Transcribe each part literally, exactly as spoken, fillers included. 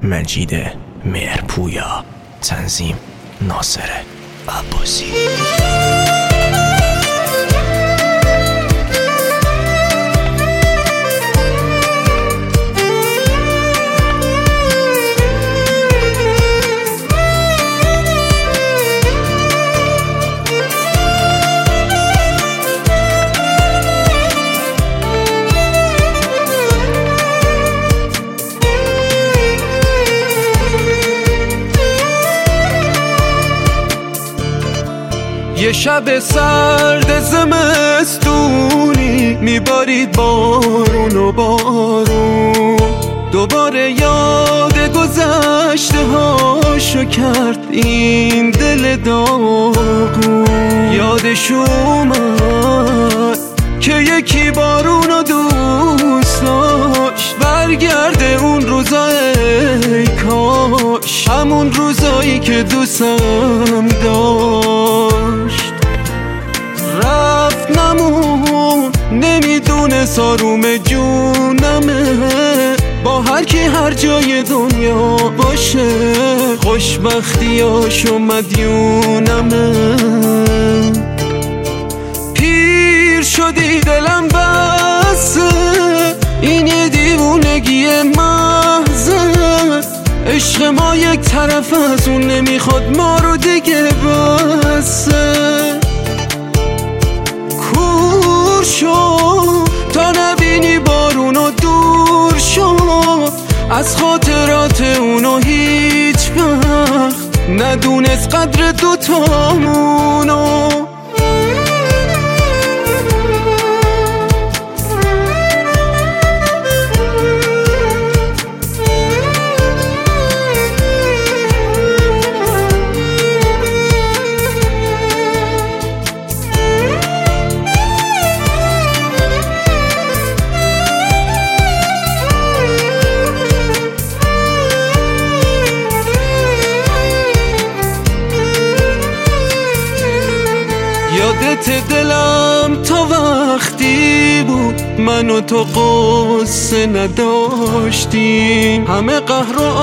مجید مهرپویا، تنظیم ناصر عباسی. یه شب سرد زمستونی میبارید بارون و بارون، دوباره یاد گذشته هاشو کرد این دل داغون. یادش اومد که یکی بارون رو دوست داشت، برگرده اون روزا ای کاش، همون روزایی که دوستم داشت. رفت نمون نمیدونه ساروم جونمه، با هر کی هر جای دنیا باشه خوشبختیاشو مدیونمه. پیر شدی دلم بسه، این یه دیوونگی محضه، عشق ما یک طرف از اون نمیخواد ما رو دیگه بسه. کور شو تا نبینی بارونو، دور شو از خاطرات اونو، هیچ وقت ندونست قدر دوتامونو. یادت دلم تا وقتی بود من و تو قصه نداشتیم، همه قهر و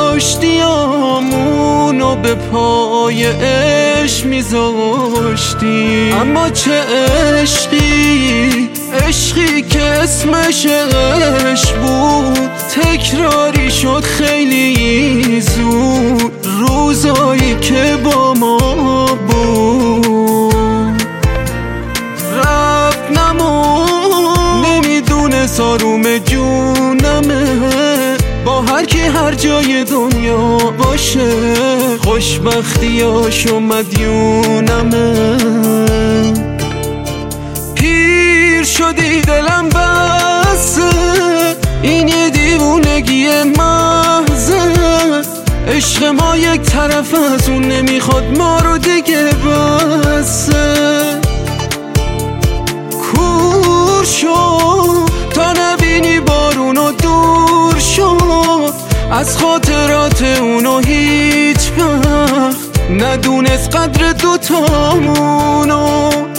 آشتیامونو به پای عشق میذاشتیم. اما چه عشقی، عشقی که اسمش عشق بود، تکراری شد خیلی زود روزایی که با ما بود. ساروم جونمه، با هر کی هر جای دنیا باشه خوشبختیاشو مدیونمه. پیر شدی دلم بسه، این یه دیوونگی محضه، عشق ما یک طرف از اون نمیخواد ما رو دیگه بسه. کور شو تا نبینی بارونو، دور شو از خاطرات اونو، هیچ وقت ندونست قدر دوتامونو.